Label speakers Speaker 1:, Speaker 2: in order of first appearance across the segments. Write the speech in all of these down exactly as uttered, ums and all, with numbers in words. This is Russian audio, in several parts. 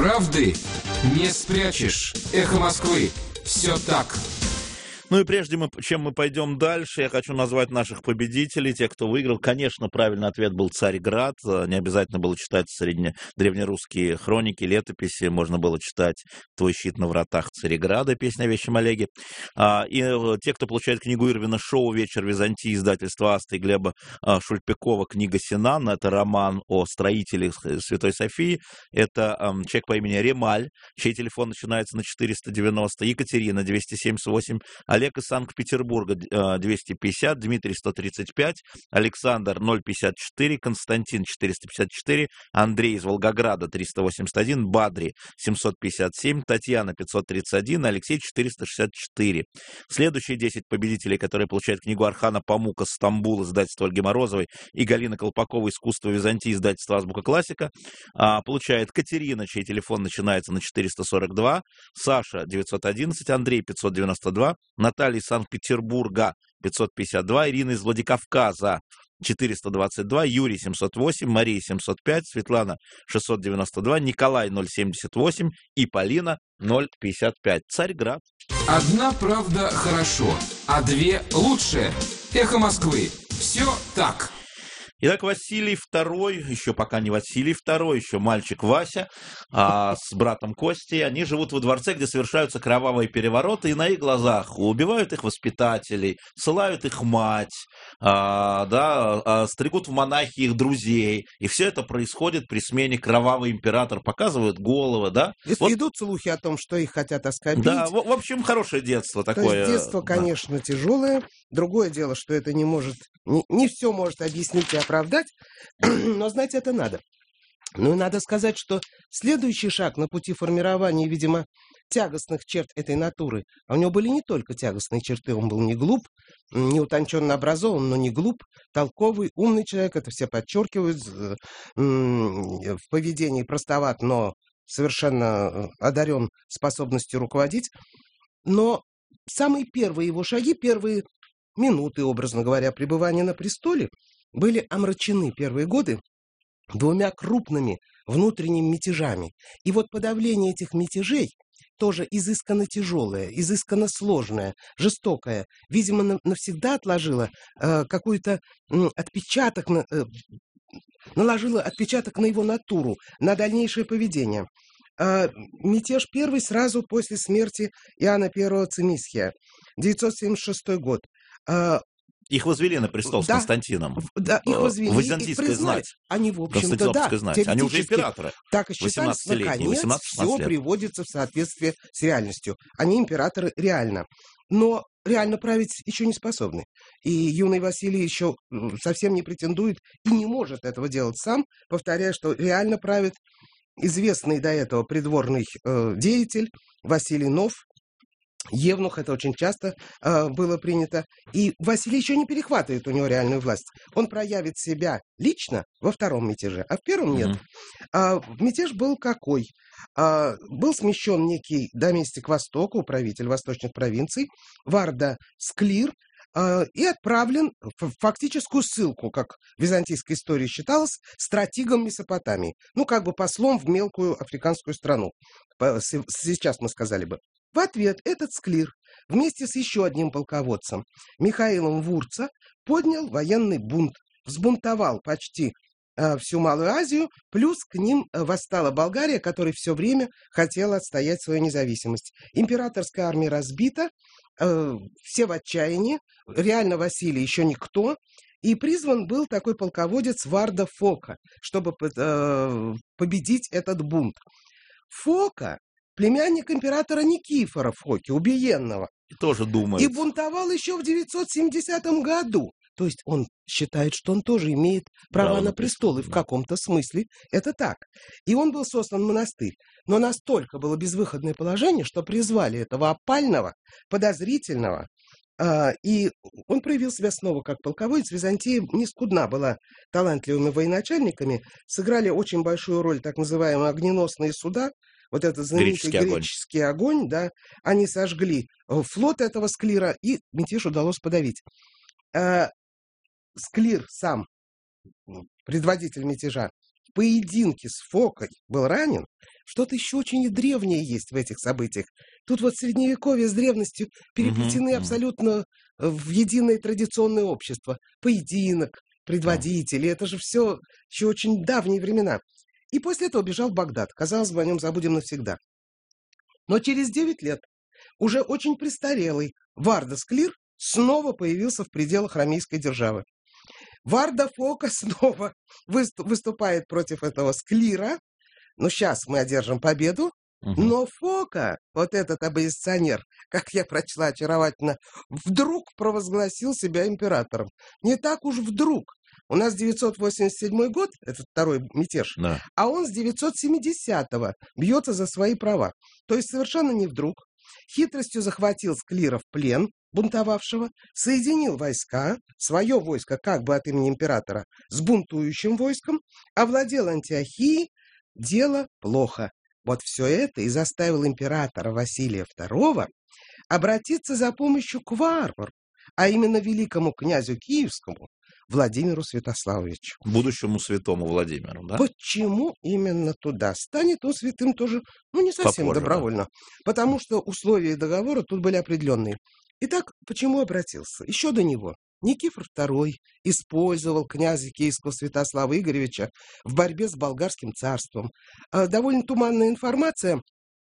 Speaker 1: Правды не спрячешь. Эхо Москвы. Все так.
Speaker 2: Ну и прежде мы, чем мы пойдем дальше, я хочу назвать наших победителей, тех, кто выиграл. Конечно, правильный ответ был Царьград. Не обязательно было читать среднедревнерусские хроники, летописи. Можно было читать «Твой щит на вратах Царьграда», песня о Вещем Олеге. А, и те, кто получает книгу Ирвина Шоу «Вечер Византии», издательства «Аста» и Глеба а, Шульпикова, книга Синан. Это роман о строителе Святой Софии. Это а, человек по имени Ремаль, чей телефон начинается на четыреста девяносто. Екатерина, двести семьдесят восемь. Олег из Санкт-Петербурга, двести пятьдесят, Дмитрий, сто тридцать пять, Александр, ноль пятьдесят четыре, Константин, четыреста пятьдесят четыре, Андрей из Волгограда, триста восемьдесят один, Бадри, семьсот пятьдесят семь, Татьяна, пятьсот тридцать один, Алексей, четыреста шестьдесят четыре. Следующие десять победителей, которые получают книгу Архана Памука «Стамбул», издательства Ольги Морозовой, и Галина Колпакова «Искусство Византии», издательства Азбука Классика, получает Катерина, чей телефон начинается на четыреста сорок два, Саша, девятьсот одиннадцать, Андрей, пятьсот девяносто два, Наталья из Санкт-Петербурга, пятьсот пятьдесят два, Ирина из Владикавказа, четыреста двадцать два, Юрий, семьсот восемь, Мария, семьсот пять, Светлана, шестьсот девяносто два, Николай, ноль семьдесят восемь и Полина, ноль пятьдесят пять. Царьград.
Speaker 1: Одна правда хорошо, а две лучше. Эхо Москвы. Все так.
Speaker 2: Итак, Василий второй, еще пока не Василий второй, еще мальчик Вася а, с братом Костей, они живут во дворце, где совершаются кровавые перевороты, и на их глазах убивают их воспитателей, ссылают их мать, а, да, а, стригут в монахи их друзей, и все это происходит при смене кровавый император, показывают головы, да.
Speaker 3: И
Speaker 2: вот,
Speaker 3: идут слухи о том, что их хотят оскорбить.
Speaker 2: Да, в, в общем, хорошее детство такое.
Speaker 3: То есть детство, конечно, да, тяжелое. Другое дело, что это не может, не, не все может объяснить и оправдать, но знать это надо. Ну и надо сказать, что следующий шаг на пути формирования, видимо, тягостных черт этой натуры, а у него были не только тягостные черты, он был не глуп, не утонченно образован, но не глуп, толковый, умный человек, это все подчеркивают, в поведении простоват, но совершенно одарен способностью руководить. Но самые первые его шаги, первые минуты, образно говоря, пребывания на престоле были омрачены первые годы двумя крупными внутренними мятежами. И вот подавление этих мятежей тоже изысканно тяжелое, изысканно сложное, жестокое, видимо, навсегда отложило э, какой-то э, отпечаток, на, э, наложило отпечаток на его натуру, на дальнейшее поведение. Э, мятеж первый сразу после смерти Иоанна Первого Цимисхия, девятьсот семьдесят шестой год. Э,
Speaker 2: Их возвели на престол с
Speaker 3: да,
Speaker 2: Константином.
Speaker 3: Да, их возвели,
Speaker 2: Византийская
Speaker 3: их
Speaker 2: знать.
Speaker 3: Они, в общем-то, да,
Speaker 2: знать. Они уже императоры.
Speaker 3: Так и считались, наконец, все
Speaker 2: лет.
Speaker 3: приводится в соответствие с реальностью. Они императоры реально. Но реально править еще не способны. И юный Василий еще совсем не претендует и не может этого делать сам, повторяя, что реально правит известный до этого придворный э, деятель Василий Нов, евнух, это очень часто э, было принято. И Василий еще не перехватывает у него реальную власть. Он проявит себя лично во втором мятеже, а в первом нет. Mm-hmm. А, мятеж был какой? А, был смещен некий доместик Востока, управитель восточных провинций, Варда Склир, а, и отправлен в фактическую ссылку, как в византийской истории считалось, стратигом Месопотамии. Ну, как бы послом в мелкую африканскую страну. Сейчас мы сказали бы. В ответ этот Склир вместе с еще одним полководцем, Михаилом Вурца, поднял военный бунт, взбунтовал почти э, всю Малую Азию, плюс к ним восстала Болгария, которая все время хотела отстоять свою независимость. Императорская армия разбита, э, все в отчаянии, реально Василий еще никто, и призван был такой полководец Варда Фока, чтобы э, победить этот бунт. Фока — племянник императора Никифора Фоки, убиенного.
Speaker 2: И тоже думает.
Speaker 3: И бунтовал еще в девятьсот семидесятом году. То есть он считает, что он тоже имеет право, право на престол, и в каком-то смысле это так. И он был создан в монастырь. Но настолько было безвыходное положение, что призвали этого опального, подозрительного, э, и он проявил себя снова как полководец. Византия не скудна была талантливыми военачальниками. Сыграли очень большую роль так называемые огненосные суда. Вот этот знаменитый
Speaker 2: греческий,
Speaker 3: греческий огонь. огонь, да, они сожгли флот этого Склира, и мятеж удалось подавить. Э, Склир сам, предводитель мятежа, поединке с Фокой был ранен, что-то еще очень древнее есть в этих событиях. Тут вот средневековье с древностью переплетены
Speaker 2: Мгм, мгм.
Speaker 3: абсолютно в единое традиционное общество. Поединок, предводители, это же все еще очень давние времена. И после этого бежал в Багдад. Казалось бы, о нем забудем навсегда. Но через девять лет уже очень престарелый Варда Склир снова появился в пределах ромейской державы. Варда Фока снова выступ- выступает против этого Склира. Ну, сейчас мы одержим победу.
Speaker 2: Мгм.
Speaker 3: Но Фока, вот этот оппозиционер, как я прочла очаровательно, вдруг провозгласил себя императором. Не так уж вдруг. У нас девятьсот восемьдесят седьмой год, это второй мятеж,
Speaker 2: Да.
Speaker 3: а он с девятьсот семидесятого бьется за свои права. То есть совершенно не вдруг. Хитростью захватил Склира в плен, бунтовавшего, соединил войска, свое войско как бы от имени императора, с бунтующим войском, овладел Антиохией. Дело плохо. Вот все это и заставило императора Василия второго обратиться за помощью к варвару, а именно великому князю Киевскому Владимиру Святославовичу.
Speaker 2: Будущему святому Владимиру, да?
Speaker 3: Почему именно туда? Станет он святым тоже, ну, не совсем
Speaker 2: Попозже, да.
Speaker 3: добровольно, потому что условия договора тут были определенные. Итак, почему обратился? Еще до него Никифор второй использовал князя Киевского Святослава Игоревича в борьбе с болгарским царством. А, Довольно туманная информация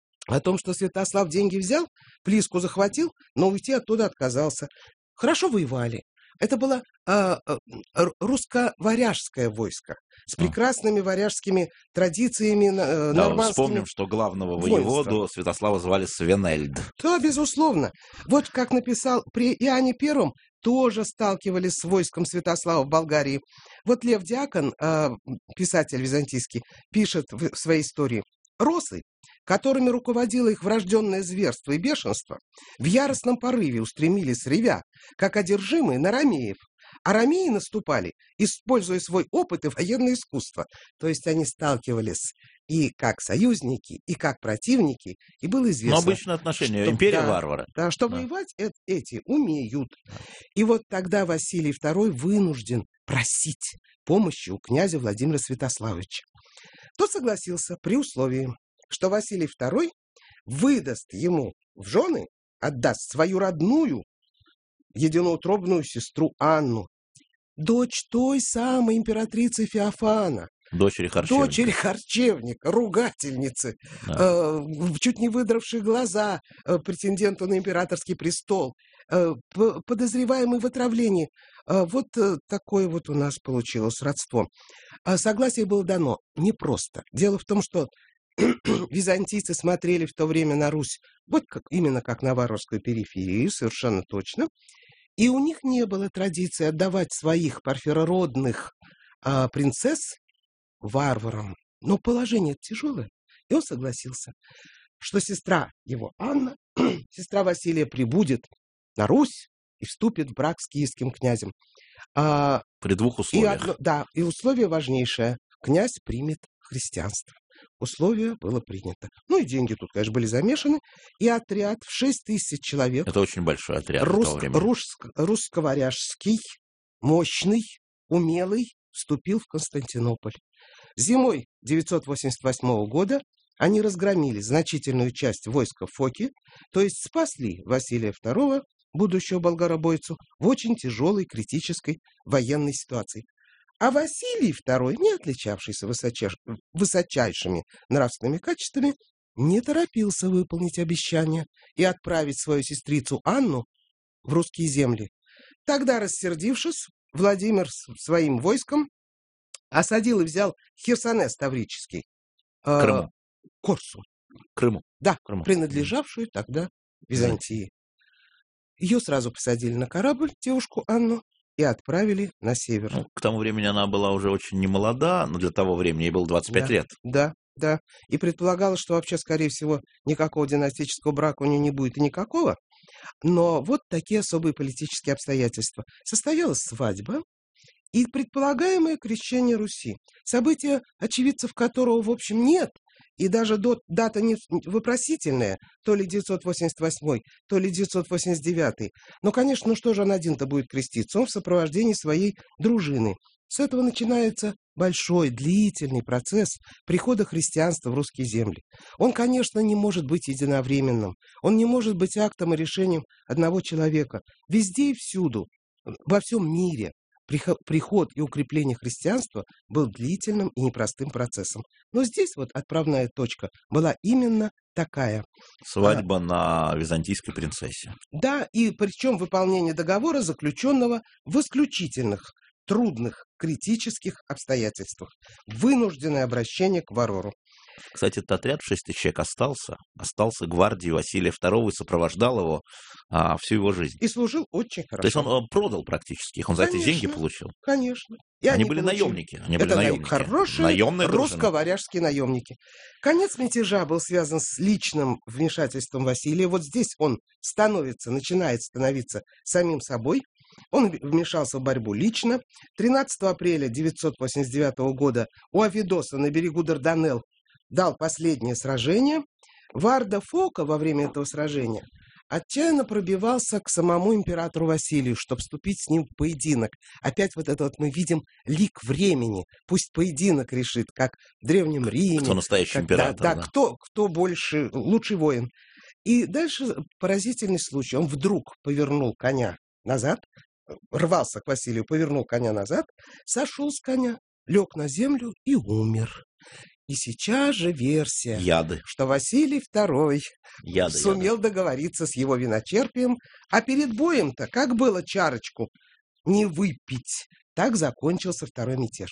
Speaker 3: о том, что Святослав деньги взял, Плиску захватил, но уйти оттуда отказался. Хорошо воевали. Это было а, а, р- русско-варяжское войско с
Speaker 2: А.
Speaker 3: прекрасными варяжскими традициями, на- э,
Speaker 2: Да,
Speaker 3: нормандскими.
Speaker 2: вспомним, что главного
Speaker 3: воинства.
Speaker 2: воеводу Святослава звали Свенельд.
Speaker 3: Да, безусловно. Вот как написал при Иоанне Первом, тоже сталкивались с войском Святослава в Болгарии. Вот Лев Диакон, а, писатель византийский, пишет в своей истории: «Росы, которыми руководило их врожденное зверство и бешенство, в яростном порыве устремились, ревя, как одержимые, на ромеев. А ромеи наступали, используя свой опыт и военное искусство». То есть они сталкивались и как союзники, и как противники, и было известно,
Speaker 2: Но обычное отношение.
Speaker 3: что-
Speaker 2: Империя
Speaker 3: да,
Speaker 2: варвара.
Speaker 3: да, что
Speaker 2: Да.
Speaker 3: воевать э- эти умеют. И вот тогда Василий второй вынужден просить помощи у князя Владимира Святославовича. Тот согласился при условии, что Василий второй выдаст ему в жены, отдаст свою родную, единоутробную сестру Анну, дочь той самой императрицы Феофана,
Speaker 2: Дочери Харчевника.
Speaker 3: дочери харчевника, ругательницы,
Speaker 2: Да.
Speaker 3: э, в- чуть не выдравшей глаза э, претенденту на императорский престол, э, п- подозреваемый в отравлении. Э, вот э, такое вот у нас получилось родство. А согласие было дано непросто. Дело в том, что византийцы смотрели в то время на Русь вот как, именно как на варварскую периферию, совершенно точно. И у них не было традиции отдавать своих парфирородных а, принцесс варварам. Но положение тяжелое, и он согласился, что сестра его, Анна, сестра Василия, прибудет на Русь и вступит в брак с киевским князем. А,
Speaker 2: При двух
Speaker 3: и
Speaker 2: условиях.
Speaker 3: одно- да, и условие важнейшее. Князь примет христианство. Условие было принято. Ну и деньги тут, конечно, были замешаны. И отряд в шесть тысяч человек,
Speaker 2: Это очень большой отряд в то
Speaker 3: русско-
Speaker 2: время.
Speaker 3: русско- русско-варяжский, мощный, умелый, вступил в Константинополь. Зимой девятьсот восемьдесят восьмого года они разгромили значительную часть войска Фоки, то есть спасли Василия второго, будущего болгаробойцу, в очень тяжелой критической военной ситуации. А Василий второй, не отличавшийся высочайш- высочайшими нравственными качествами, не торопился выполнить обещание и отправить свою сестрицу Анну в русские земли. Тогда, рассердившись, Владимир с своим войском осадил и взял Херсонес Таврический, э,
Speaker 2: Крыму.
Speaker 3: Корсунь,
Speaker 2: Крыму.
Speaker 3: да,
Speaker 2: Крыму.
Speaker 3: принадлежавшую тогда Византии. Ее сразу посадили на корабль, девушку Анну, и отправили на север.
Speaker 2: Ну, к тому времени она была уже очень немолода, но для того времени ей было двадцать пять
Speaker 3: Да.
Speaker 2: лет.
Speaker 3: Да, да. И предполагалось, что вообще, скорее всего, никакого династического брака у нее не будет и никакого. Но вот такие особые политические обстоятельства. Состоялась свадьба и предполагаемое крещение Руси. Событие, очевидцев которого, в общем, нет. И даже до, дата не вопросительная, то ли девятьсот восемьдесят восьмой, то ли девятьсот восемьдесят девятый. Но, конечно, ну что же он один-то будет креститься? Он в сопровождении своей дружины. С этого начинается большой, длительный процесс прихода христианства в русские земли. Он, конечно, не может быть единовременным, он не может быть актом и решением одного человека. Везде и всюду, во всем мире, приход и укрепление христианства был длительным и непростым процессом. Но здесь вот отправная точка была именно такая.
Speaker 2: Свадьба а, на византийской принцессе.
Speaker 3: Да, и причем выполнение договора, заключенного в исключительных, трудных, критических обстоятельствах. Вынужденное обращение к варвару.
Speaker 2: Кстати, этот отряд в шесть тысяч человек остался. Остался гвардии Василия второго и сопровождал его а, всю его жизнь.
Speaker 3: И служил очень хорошо.
Speaker 2: То есть он, он продал практически их, он
Speaker 3: конечно,
Speaker 2: за эти деньги получил.
Speaker 3: Конечно.
Speaker 2: И они, они были получили... наемники. Они
Speaker 3: Это
Speaker 2: были наемники.
Speaker 3: Хорошие русско-варяжские наемники. Конец мятежа был связан с личным вмешательством Василия. Вот здесь он становится, начинает становиться самим собой. Он вмешался в борьбу лично. тринадцатого апреля девятьсот восемьдесят девятого года у Авидоса на берегу Дарданелл дал последнее сражение. Варда Фока во время этого сражения отчаянно пробивался к самому императору Василию, чтобы вступить с ним в поединок. Опять вот это вот мы видим лик времени. Пусть поединок решит, как в Древнем Риме.
Speaker 2: Кто настоящий
Speaker 3: как,
Speaker 2: император.
Speaker 3: Да,
Speaker 2: да.
Speaker 3: да, кто, кто больше, лучший воин. И дальше поразительный случай. Он вдруг повернул коня назад, рвался к Василию, повернул коня назад, сошел с коня, лег на землю и умер. И сейчас же версия,
Speaker 2: яды.
Speaker 3: Что Василий второй
Speaker 2: яды,
Speaker 3: сумел
Speaker 2: яды.
Speaker 3: договориться с его виночерпием, а перед боем-то, как было чарочку не выпить, так закончился второй мятеж.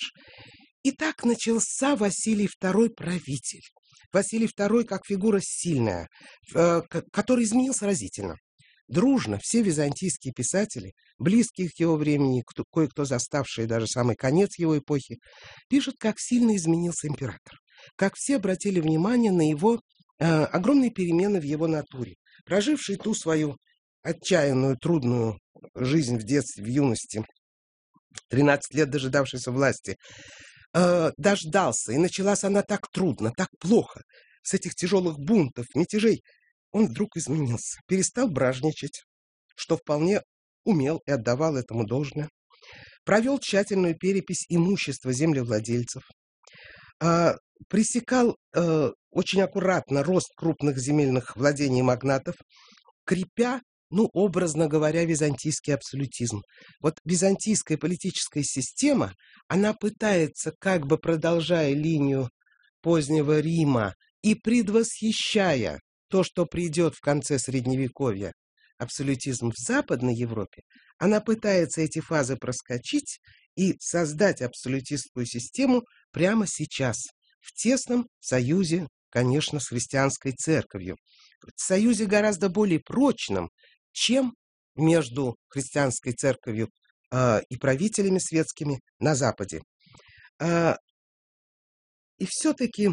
Speaker 3: И так начался Василий второй правитель. Василий второй как фигура сильная, который изменился разительно. Дружно все византийские писатели, близкие к его времени, кто, кое-кто заставшие даже самый конец его эпохи, пишут, как сильно изменился император, как все обратили внимание на его э, огромные перемены в его натуре, проживший ту свою отчаянную, трудную жизнь в детстве, в юности, тринадцать лет дожидавшийся власти, э, дождался, и началась она так трудно, так плохо, с этих тяжелых бунтов, мятежей. Он вдруг изменился, перестал бражничать, что вполне умел и отдавал этому должное. Провел тщательную перепись имущества землевладельцев, э, пресекал э, очень аккуратно рост крупных земельных владений магнатов, крепя, ну, образно говоря, византийский абсолютизм. Вот византийская политическая система, она пытается, как бы продолжая линию позднего Рима и предвосхищая то, что придет в конце Средневековья, абсолютизм в Западной Европе, она пытается эти фазы проскочить и создать абсолютистскую систему прямо сейчас, в тесном союзе, конечно, с христианской церковью. В союзе гораздо более прочном, чем между христианской церковью э, и правителями светскими на Западе. Э, и все-таки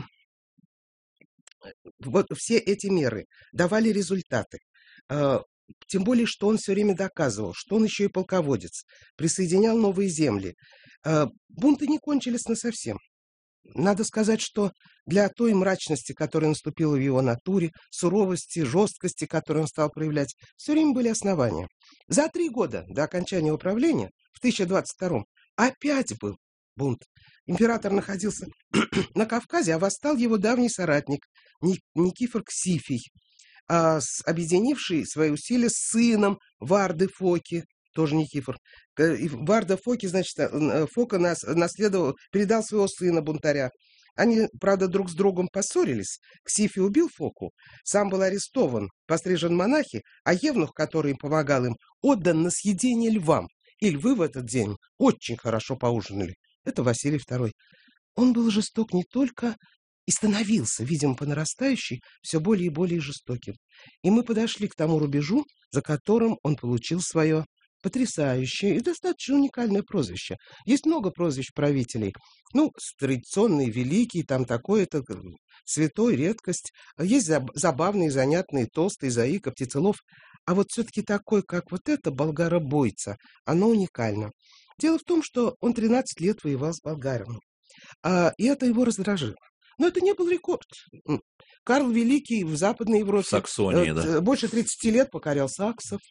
Speaker 3: вот все эти меры давали результаты. Э, тем более, что он все время доказывал, что он еще и полководец, присоединял новые земли. Э, бунты не кончились насовсем. Надо сказать, что для той мрачности, которая наступила в его натуре, суровости, жесткости, которую он стал проявлять, все время были основания. За три года до окончания управления, в тысяча двадцать втором, опять был бунт. Император находился на Кавказе, а восстал его давний соратник Никифор Ксифий, объединивший свои усилия с сыном Варды Фоки, тоже Никифор. Варда Фоки, значит, Фока наследовал, передал своего сына бунтаря. Они, правда, друг с другом поссорились. Ксифий убил Фоку, сам был арестован, пострижен монахи, а евнух, который помогал им, отдан на съедение львам. И львы в этот день очень хорошо поужинали. Это Василий второй. Он был жесток не только и становился, видимо, по нарастающей, все более и более жестоким. И мы подошли к тому рубежу, за которым он получил свое потрясающее и достаточно уникальное прозвище. Есть много прозвищ правителей. Ну, традиционный, великий, там такой-то, святой, редкость. Есть забавный, занятный, толстый, заика, птицелов. А вот все-таки такой, как вот это, болгаробойца, оно уникально. Дело в том, что он тринадцать лет воевал с болгарами. А, и это его раздражило. Но это не был рекорд. Карл Великий в Западной Европе
Speaker 2: в Саксонии,
Speaker 3: э,
Speaker 2: да.
Speaker 3: больше тридцати лет покорял саксов.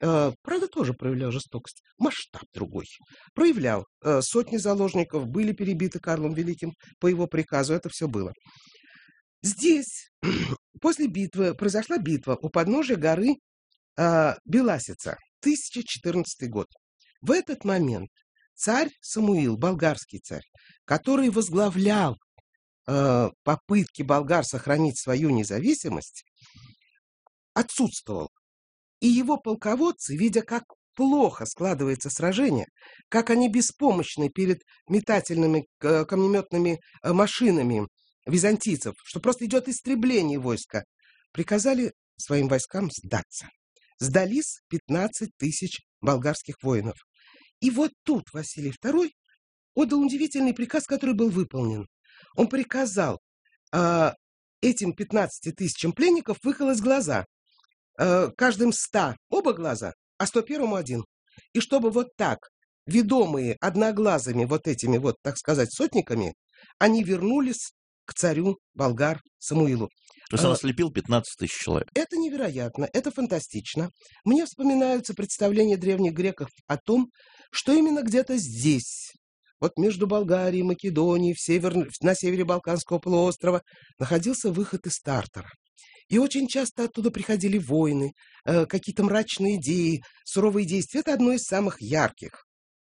Speaker 3: э, правда, тоже проявлял жестокость. Масштаб другой. Проявлял. Э, сотни заложников были перебиты Карлом Великим по его приказу. Это все было. Здесь после битвы произошла битва у подножия горы э, Беласица, тысяча четырнадцатый год. В этот момент царь Самуил, болгарский царь, который возглавлял э, попытки болгар сохранить свою независимость, отсутствовал. И его полководцы, видя, как плохо складывается сражение, как они беспомощны перед метательными э, камнеметными э, машинами византийцев, что просто идет истребление войска, приказали своим войскам сдаться. Сдались пятнадцать тысяч болгарских воинов. И вот тут Василий второй отдал удивительный приказ, который был выполнен. Он приказал э, этим пятнадцати тысячам пленников выколоть глаза. Э, каждым ста оба глаза, а сто первому один. И чтобы вот так, ведомые одноглазыми вот этими вот, так сказать, сотниками, они вернулись к царю болгар Самуилу.
Speaker 2: То есть он ослепил пятнадцать тысяч человек.
Speaker 3: Это невероятно, это фантастично. Мне вспоминаются представления древних греков о том, что именно где-то здесь, вот между Болгарией и Македонией, в север, на севере Балканского полуострова, находился выход из Тартара. И очень часто оттуда приходили войны, э, какие-то мрачные идеи, суровые действия. Это одно из самых ярких.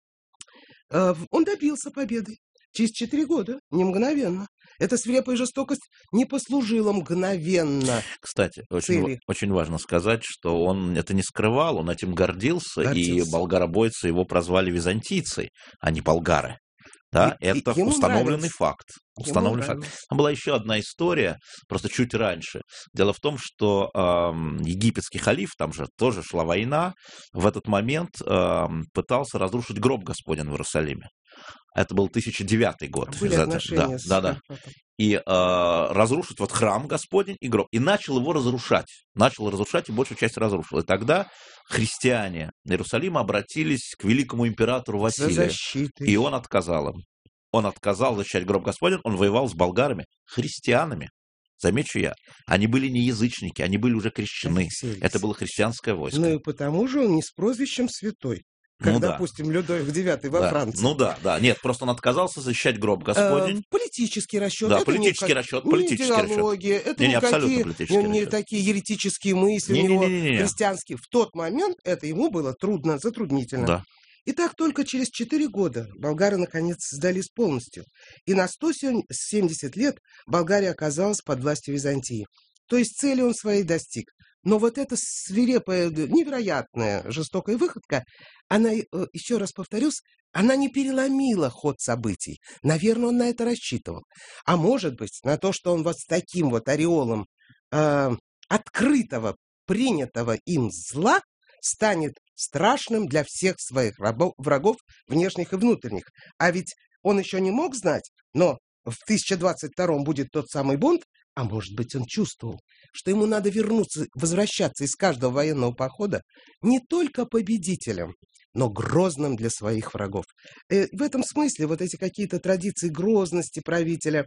Speaker 3: Э, он добился победы. Через четыре года, не мгновенно. Эта свирепая жестокость не послужила мгновенно.
Speaker 2: Кстати, очень, очень важно сказать, что он это не скрывал, он этим гордился, гордился. И болгаробойцы его прозвали византийцы, а не болгары. Да, и, это и установленный нравилось. факт. Установленный факт. Там была еще одна история, просто чуть раньше. Дело в том, что э, египетский халиф, там же тоже шла война, в этот момент э, пытался разрушить гроб Господень в Иерусалиме. Это был тысяча девятый год.
Speaker 3: Были отношения
Speaker 2: да, да, да. И э, разрушить вот храм Господень и гроб. И начал его разрушать. Начал разрушать и большую часть разрушил. И тогда христиане Иерусалима обратились к великому императору Василию. И он отказал им. Он отказал защищать гроб Господень. Он воевал с болгарами, христианами. Замечу я, они были не язычники, они были уже крещены. Это было христианское войско.
Speaker 3: Ну и потому же он не с прозвищем святой. Как, ну, допустим, да. Людовик девятый во
Speaker 2: да.
Speaker 3: Франции.
Speaker 2: Ну да, да. Нет, просто он отказался защищать гроб Господень.
Speaker 3: Э, политический расчет.
Speaker 2: Да,
Speaker 3: это
Speaker 2: политический
Speaker 3: не,
Speaker 2: расчет.
Speaker 3: Не
Speaker 2: политический
Speaker 3: идеология,
Speaker 2: расчет.
Speaker 3: это
Speaker 2: не,
Speaker 3: не,
Speaker 2: не,
Speaker 3: какие,
Speaker 2: не,
Speaker 3: не такие еретические мысли
Speaker 2: не,
Speaker 3: у него
Speaker 2: не, не, не, не.
Speaker 3: христианские. В тот момент это ему было трудно, затруднительно.
Speaker 2: Да.
Speaker 3: И так только через четыре года болгары наконец сдались полностью. И на сто семьдесят лет Болгария оказалась под властью Византии. То есть цели он своей достиг. Но вот эта свирепая, невероятная, жестокая выходка, она, еще раз повторюсь, она не переломила ход событий. Наверное, он на это рассчитывал. А может быть, на то, что он вот с таким вот ореолом э, открытого, принятого им зла станет страшным для всех своих врагов, внешних и внутренних. А ведь он еще не мог знать, но в тысяча двадцать втором будет тот самый бунт, а может быть, он чувствовал, что ему надо вернуться, возвращаться из каждого военного похода не только победителем, но грозным для своих врагов. И в этом смысле вот эти какие-то традиции грозности правителя,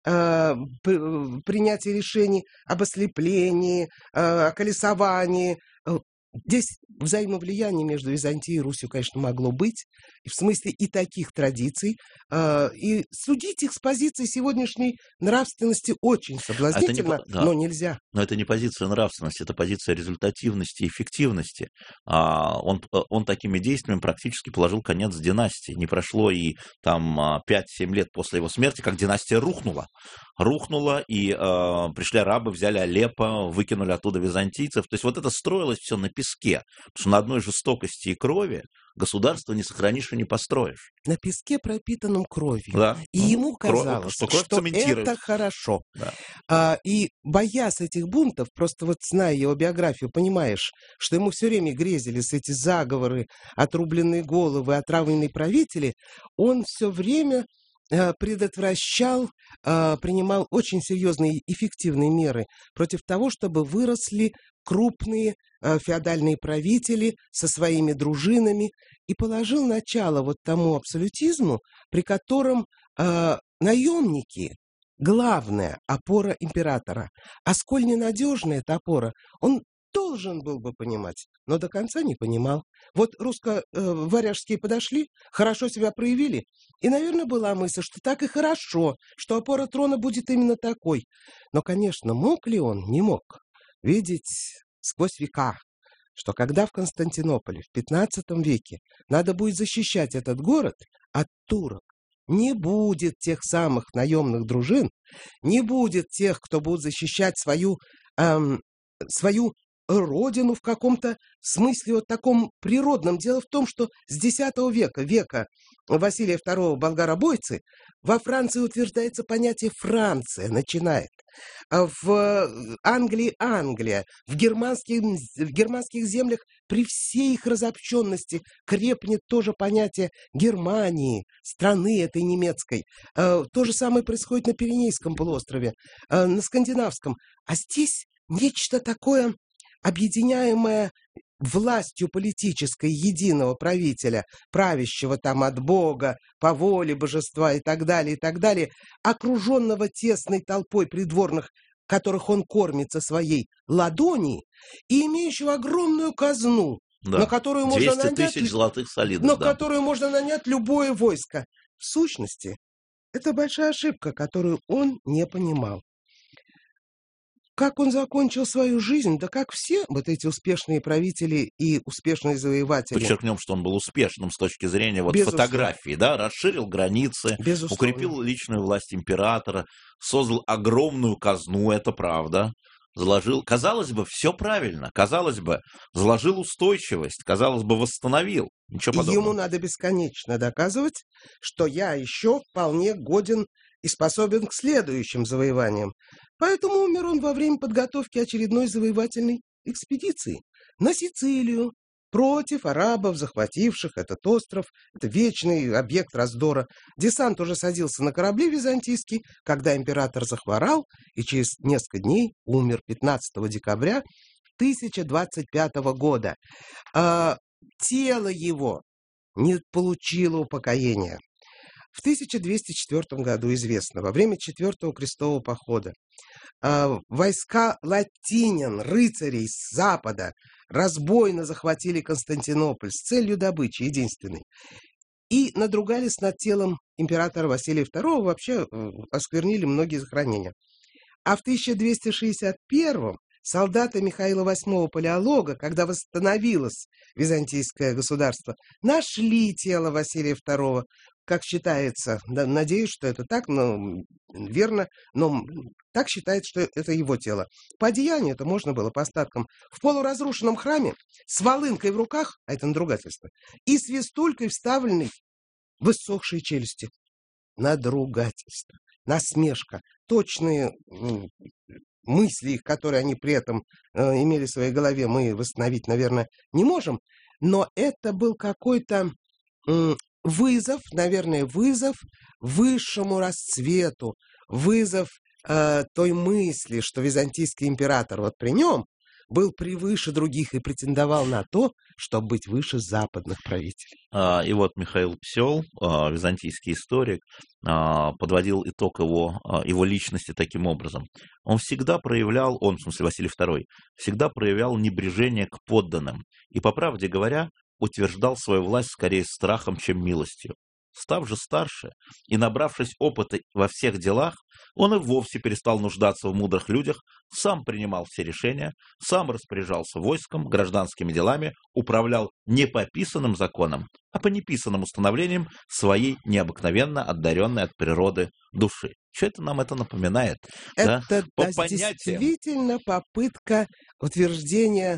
Speaker 3: э, принятия решений об ослеплении, э, о колесовании, э, здесь взаимовлияние между Византией и Русью, конечно, могло быть, в смысле и таких традиций, э, и судить их с позиции сегодняшней нравственности очень соблазнительно, не, да. но нельзя.
Speaker 2: Но это не позиция нравственности, это позиция результативности и эффективности. А, он, он такими действиями практически положил конец династии. Не прошло и там пять-семь лет после его смерти, как династия рухнула. Рухнула, и э, пришли арабы, взяли Алеппо, выкинули оттуда византийцев. То есть вот это строилось все на песке. Потому что на одной жестокости и крови государство не сохранишь и не построишь.
Speaker 3: На песке, пропитанном кровью.
Speaker 2: Да.
Speaker 3: И ну, ему казалось, кровь, что, что это хорошо.
Speaker 2: Да.
Speaker 3: А, и боясь этих бунтов, просто вот зная его биографию, понимаешь, что ему все время грезились эти заговоры, отрубленные головы, отравленные правители, он все время предотвращал, принимал очень серьезные и эффективные меры против того, чтобы выросли крупные феодальные правители со своими дружинами, и положил начало вот тому абсолютизму, при котором наемники — главная опора императора. А сколь ненадежная эта опора, он должен был бы понимать, но до конца не понимал. Вот русско-варяжские подошли, хорошо себя проявили, и, наверное, была мысль, что так и хорошо, что опора трона будет именно такой. Но, конечно, мог ли он? Не мог. Видеть сквозь века, что когда в Константинополе в пятнадцатом веке надо будет защищать этот город от турок, не будет тех самых наемных дружин, не будет тех, кто будет защищать свою, эм, свою родину в каком-то смысле вот таком природном. Дело в том, что с десятого века, века Василия второго болгаробойцы, во Франции утверждается понятие «Франция» начинает. В Англии Англия, в германских, в германских землях при всей их разобщенности крепнет тоже понятие Германии, страны этой немецкой. То же самое происходит на Пиренейском полуострове, на Скандинавском. А здесь нечто такое, объединяемое властью политической единого правителя, правящего там от Бога, по воле божества и так далее, и так далее, окруженного тесной толпой придворных, которых он кормит со своей ладони, и имеющего огромную казну,
Speaker 2: Да.
Speaker 3: на которую можно
Speaker 2: двести
Speaker 3: нанять,
Speaker 2: тысяч золотых солидов.
Speaker 3: на
Speaker 2: Да.
Speaker 3: которую можно нанять любое войско. В сущности, это большая ошибка, которую он не понимал. Как он закончил свою жизнь, да как все вот эти успешные правители и успешные завоеватели.
Speaker 2: Подчеркнем, что он был успешным с точки зрения вот
Speaker 3: Безусловно.
Speaker 2: фотографии, да, расширил границы,
Speaker 3: Безусловно.
Speaker 2: укрепил личную власть императора, создал огромную казну, это правда, заложил, казалось бы, все правильно, казалось бы, заложил устойчивость, казалось бы, восстановил, ничего
Speaker 3: И
Speaker 2: подобного.
Speaker 3: ему надо бесконечно доказывать, что я еще вполне годен и способен к следующим завоеваниям. Поэтому умер он во время подготовки очередной завоевательной экспедиции на Сицилию против арабов, захвативших этот остров. Это вечный объект раздора. Десант уже садился на корабли византийский, когда император захворал и через несколько дней умер пятнадцатого декабря тысяча двадцать пятого года. А, тело его не получило упокоения. В тысяча двести четвёртом году известно, во время четвертого крестового похода э, войска латинян, рыцарей с запада, разбойно захватили Константинополь с целью добычи единственной и надругались над телом императора Василия второго, вообще э, осквернили многие захоронения. А в тысяча двести шестьдесят первом солдаты Михаила восьмого Палеолога, когда восстановилось византийское государство, нашли тело Василия второго, как считается, да, надеюсь, что это так, но верно, но так считается, что это его тело. По одеянию это можно было по остаткам. В полуразрушенном храме с волынкой в руках, а это надругательство, и свистулькой, вставленной в иссохшие челюсти. Надругательство, насмешка, точные м, мысли, их, которые они при этом э, имели в своей голове, мы восстановить, наверное, не можем, но это был какой-то м, вызов, наверное, вызов высшему расцвету, вызов э, той мысли, что византийский император вот при нем был превыше других и претендовал на то, чтобы быть выше западных правителей.
Speaker 2: А, И вот Михаил Псел, а, византийский историк, а, подводил итог его, а, его личности таким образом. Он всегда проявлял, он, в смысле Василий второй, всегда проявлял небрежение к подданным и, по правде говоря, утверждал свою власть скорее страхом, чем милостью. Став же старше и набравшись опыта во всех делах, он и вовсе перестал нуждаться в мудрых людях, сам принимал все решения, сам распоряжался войском, гражданскими делами, управлял не по писанным законам, а по неписанным установлениям своей необыкновенно одаренной от природы души. Что это нам это напоминает?
Speaker 3: Это
Speaker 2: да? По
Speaker 3: да,
Speaker 2: понятиям.
Speaker 3: действительно попытка утверждения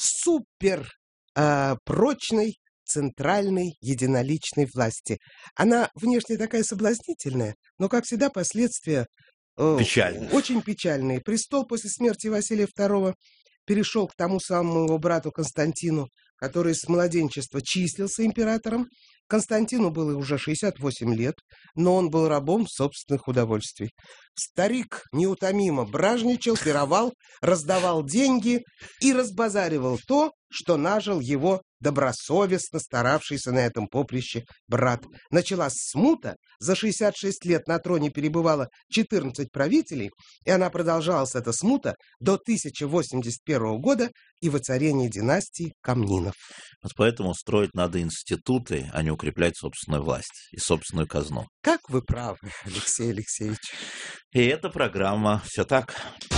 Speaker 3: супер э, прочной центральной единоличной власти. Она внешне такая соблазнительная, но, как всегда, последствия э,
Speaker 2: Печальные.
Speaker 3: очень печальные. Престол после смерти Василия второго перешел к тому самому его брату Константину, который с младенчества числился императором. Константину было уже шестьдесят восемь лет, но он был рабом собственных удовольствий. Старик неутомимо бражничал, пировал, раздавал деньги и разбазаривал то, что нажил его добросовестно старавшийся на этом поприще брат. Началась смута, за шестьдесят шесть лет на троне перебывало четырнадцать правителей, и она продолжалась, эта смута, до тысяча восемьдесят первого года и воцарения династии Комнинов.
Speaker 2: Вот поэтому строить надо институты, а не укреплять собственную власть и собственную казну.
Speaker 3: Как вы правы, Алексей Алексеевич.
Speaker 2: И эта программа «Все так».